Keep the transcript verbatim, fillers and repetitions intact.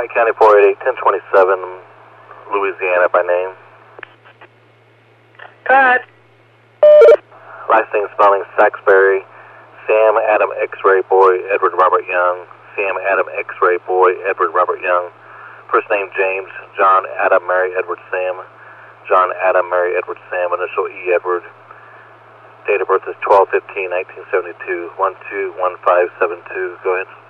White County four eight eight, ten twenty-seven, Louisiana by name. Go ahead. Last name spelling Saxberry, Sam Adam X-Ray Boy, Edward Robert Young, Sam Adam X-Ray Boy, Edward Robert Young. First name James, John Adam Mary Edward Sam, John Adam Mary Edward Sam, initial E Edward. Date of birth is twelve fifteen nineteen seventy-two, one two one five seven two. Go ahead.